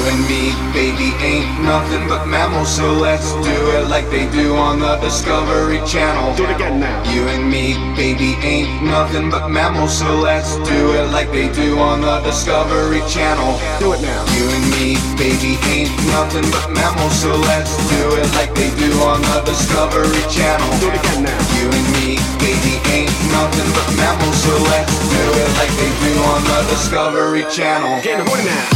and me, baby, ain't nothing but mammals, so let's do it like they do on the Discovery Channel. Do it again now. You and me, baby, ain't nothing but mammals, so let's do it like they do on the Discovery Channel. Do it now. You and me, baby, ain't nothing but mammals, so let's do it like they do on the Discovery Channel. Do it again now. You and me, baby, ain't nothing but mammals, so let's do it like they do on the Discovery Channel. Getting horny now.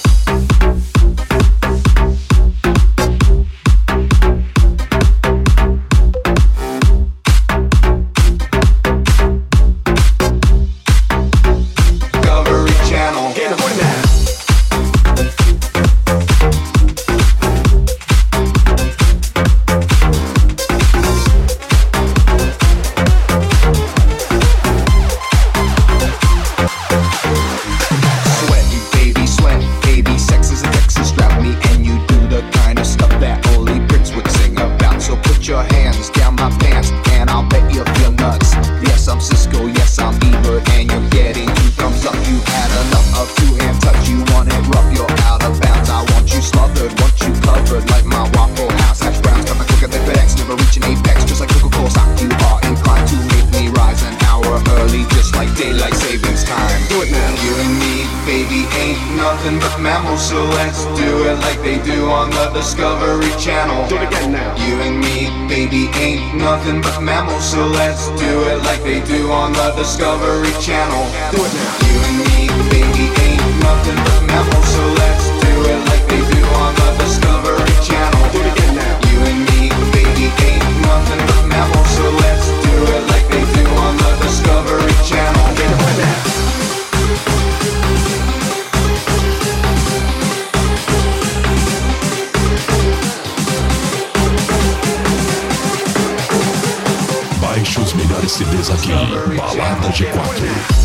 Nothing but mammals, so let's do it like they do on the Discovery Channel. Do it again now. You and me, baby, ain't nothing but mammals, so let's do it like they do on the Discovery Channel. Do it now. You and me, baby, ain't nothing but mammals, so let's do it like they do on the Discovery Channel. Do it again now. You and me, baby, ain't nothing but mammals, so let's do it like they do on the Discovery Channel. Get it right now. Baixe os melhores CDs aqui, Balada G4.